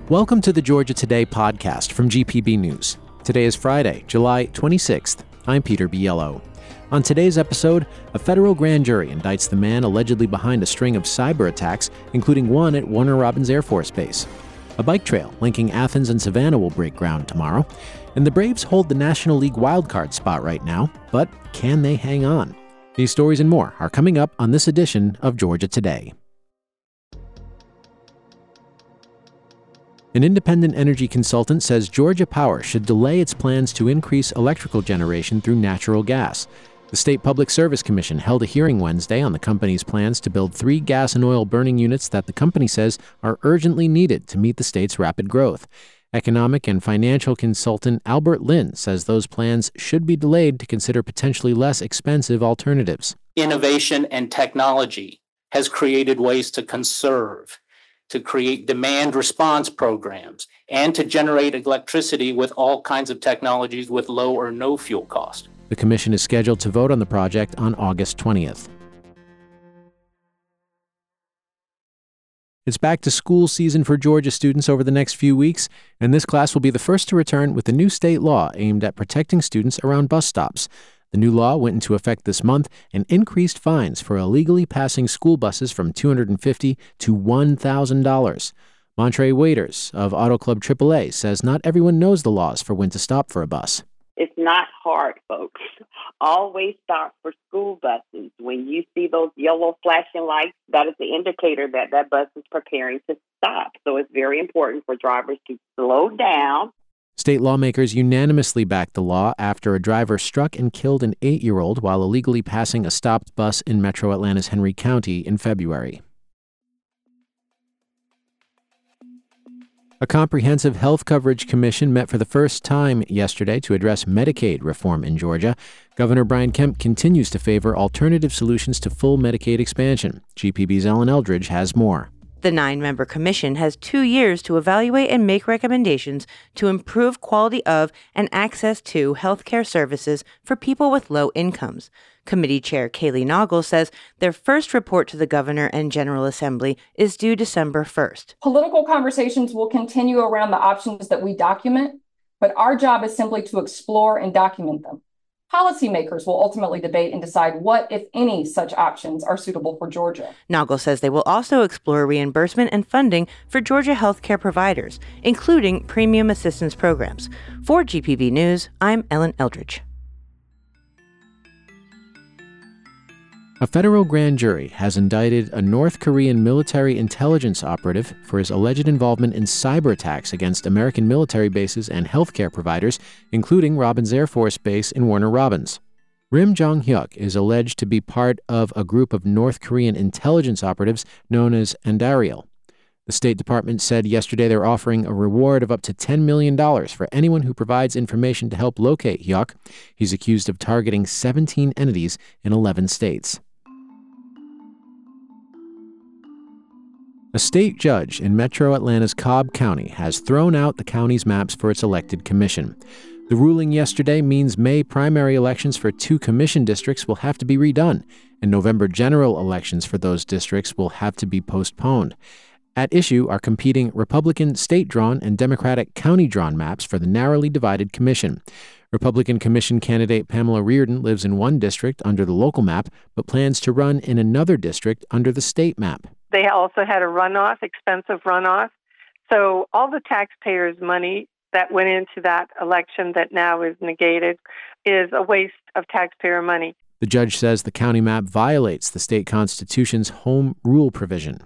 Welcome to the Georgia Today podcast from GPB News. Today is Friday, July 26th. I'm Peter Biello. On today's episode, a federal grand jury indicts the man allegedly behind a string of cyber attacks, including one at Warner Robins Air Force Base. A bike trail linking Athens and Savannah will break ground tomorrow. And the Braves hold the National League wildcard spot right now, but can they hang on? These stories and more are coming up on this edition of Georgia Today. An independent energy consultant says Georgia Power should delay its plans to increase electrical generation through natural gas. The State Public Service Commission held a hearing Wednesday on the company's plans to build 3 gas and oil burning units that the company says are urgently needed to meet the state's rapid growth. Economic and financial consultant Albert Lynn says those plans should be delayed to consider potentially less expensive alternatives. Innovation and technology has created ways to conserve, to create demand response programs, and to generate electricity with all kinds of technologies with low or no fuel cost. The commission is scheduled to vote on the project on August 20th. It's back to school season for Georgia students over the next few weeks, and this class will be the first to return with a new state law aimed at protecting students around bus stops. The new law went into effect this month and increased fines for illegally passing school buses from $250 to $1,000. Montre Waiters of Auto Club AAA says not everyone knows the laws for when to stop for a bus. It's not hard, folks. Always stop for school buses. When you see those yellow flashing lights, that is the indicator that that bus is preparing to stop. So it's very important for drivers to slow down. State lawmakers unanimously backed the law after a driver struck and killed an 8-year-old while illegally passing a stopped bus in Metro Atlanta's Henry County in February. A comprehensive health coverage commission met for the first time yesterday to address Medicaid reform in Georgia. Governor Brian Kemp continues to favor alternative solutions to full Medicaid expansion. GPB's Ellen Eldridge has more. The 9-member commission has 2 years to evaluate and make recommendations to improve quality of and access to health care services for people with low incomes. Committee Chair Kaylee Noggle says their first report to the Governor and General Assembly is due December 1st. Political conversations will continue around the options that we document, but our job is simply to explore and document them. Policymakers will ultimately debate and decide what, if any, such options are suitable for Georgia. Noggle says they will also explore reimbursement and funding for Georgia healthcare providers, including premium assistance programs. For GPB News, I'm Ellen Eldridge. A federal grand jury has indicted a North Korean military intelligence operative for his alleged involvement in cyber attacks against American military bases and healthcare providers, including Robins Air Force Base in Warner Robins. Rim Jong-hyuk is alleged to be part of a group of North Korean intelligence operatives known as Andariel. The State Department said yesterday they're offering a reward of up to $10 million for anyone who provides information to help locate Hyuk. He's accused of targeting 17 entities in 11 states. A state judge in Metro Atlanta's Cobb County has thrown out the county's maps for its elected commission. The ruling yesterday means May primary elections for 2 commission districts will have to be redone, and November general elections for those districts will have to be postponed. At issue are competing Republican state-drawn and Democratic county-drawn maps for the narrowly divided commission. Republican commission candidate Pamela Reardon lives in one district under the local map, but plans to run in another district under the state map. They also had a runoff, expensive runoff. So all the taxpayers' money that went into that election that now is negated is a waste of taxpayer money. The judge says the county map violates the state constitution's home rule provision.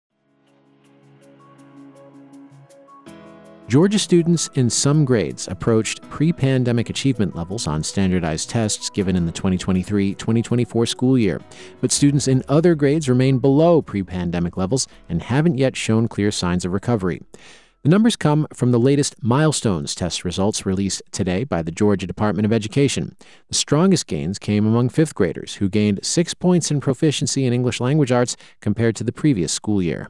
Georgia students in some grades approached pre-pandemic achievement levels on standardized tests given in the 2023-2024 school year, but students in other grades remain below pre-pandemic levels and haven't yet shown clear signs of recovery. The numbers come from the latest Milestones test results released today by the Georgia Department of Education. The strongest gains came among 5th graders, who gained 6 points in proficiency in English language arts compared to the previous school year.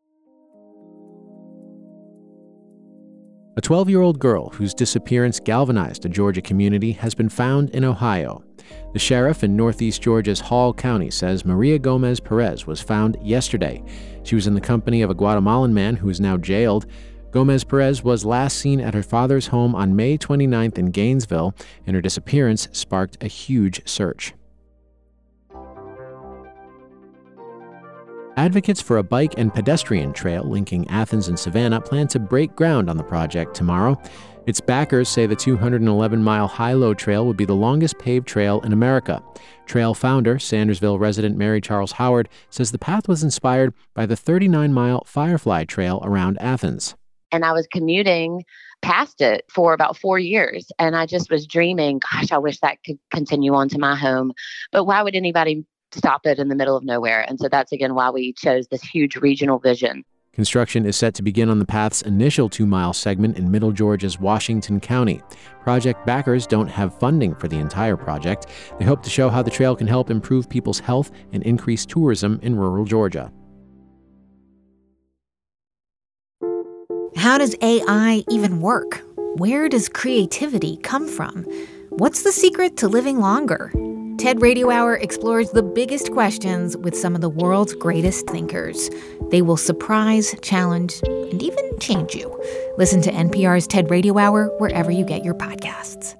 A 12-year-old girl whose disappearance galvanized a Georgia community has been found in Ohio. The sheriff in northeast Georgia's Hall County says Maria Gomez Perez was found yesterday. She was in the company of a Guatemalan man who is now jailed. Gomez-Perez was last seen at her father's home on May 29th in Gainesville, and her disappearance sparked a huge search. Advocates for a bike and pedestrian trail linking Athens and Savannah plan to break ground on the project tomorrow. Its backers say the 211-mile High-Low Trail would be the longest paved trail in America. Trail founder, Sandersville resident Mary Charles Howard, says the path was inspired by the 39-mile Firefly Trail around Athens. And I was commuting past it for about 4 years, and I just was dreaming, gosh, I wish that could continue on to my home. But why would anybody stop it in the middle of nowhere? And so that's, again, why we chose this huge regional vision. Construction is set to begin on the path's initial 2-mile segment in Middle Georgia's Washington County. Project backers don't have funding for the entire project. They hope to show how the trail can help improve people's health and increase tourism in rural Georgia. How does AI even work? Where does creativity come from? What's the secret to living longer? TED Radio Hour explores the biggest questions with some of the world's greatest thinkers. They will surprise, challenge, and even change you. Listen to NPR's TED Radio Hour wherever you get your podcasts.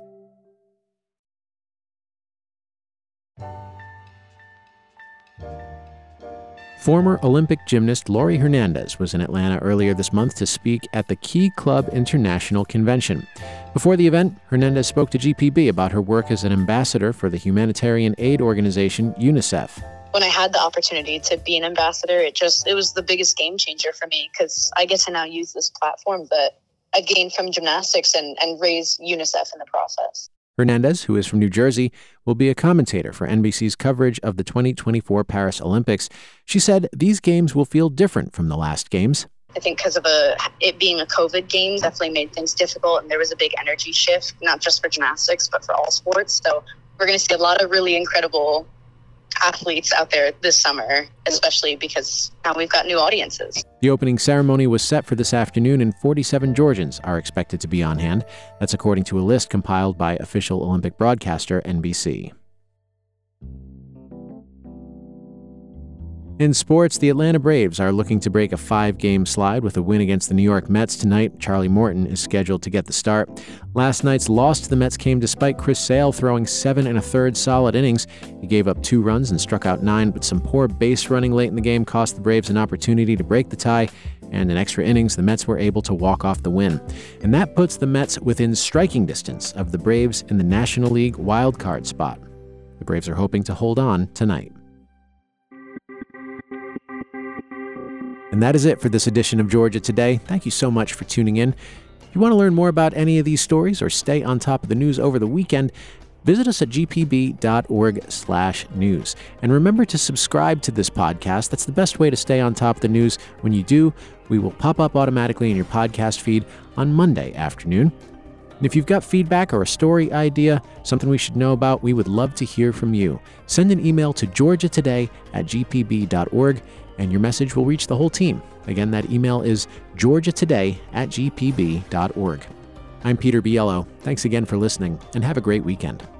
Former Olympic gymnast Laurie Hernandez was in Atlanta earlier this month to speak at the Key Club International Convention. Before the event, Hernandez spoke to GPB about her work as an ambassador for the humanitarian aid organization UNICEF. When I had the opportunity to be an ambassador, it was the biggest game changer for me because I get to now use this platform that I gained from gymnastics and raise UNICEF in the process. Hernandez, who is from New Jersey, will be a commentator for NBC's coverage of the 2024 Paris Olympics. She said these games will feel different from the last games. I think because of it being a COVID game definitely made things difficult, and there was a big energy shift, not just for gymnastics, but for all sports. So we're going to see a lot of really incredible athletes out there this summer, especially because now we've got new audiences. The opening ceremony was set for this afternoon, and 47 Georgians are expected to be on hand. That's according to a list compiled by official Olympic broadcaster NBC. In sports, the Atlanta Braves are looking to break a 5-game slide with a win against the New York Mets tonight. Charlie Morton is scheduled to get the start. Last night's loss to the Mets came despite Chris Sale throwing 7 1/3 solid innings. He gave up 2 runs and struck out 9, but some poor base running late in the game cost the Braves an opportunity to break the tie, and in extra innings, the Mets were able to walk off the win. And that puts the Mets within striking distance of the Braves in the National League wildcard spot. The Braves are hoping to hold on tonight. And that is it for this edition of Georgia Today. Thank you so much for tuning in. If you want to learn more about any of these stories or stay on top of the news over the weekend, visit us at gpb.org/news. And remember to subscribe to this podcast. That's the best way to stay on top of the news. When you do, we will pop up automatically in your podcast feed on Monday afternoon. And if you've got feedback or a story idea, something we should know about, we would love to hear from you. Send an email to georgiatoday@gpb.org, and your message will reach the whole team. Again, that email is georgiatoday@gpb.org. I'm Peter Biello. Thanks again for listening, and have a great weekend.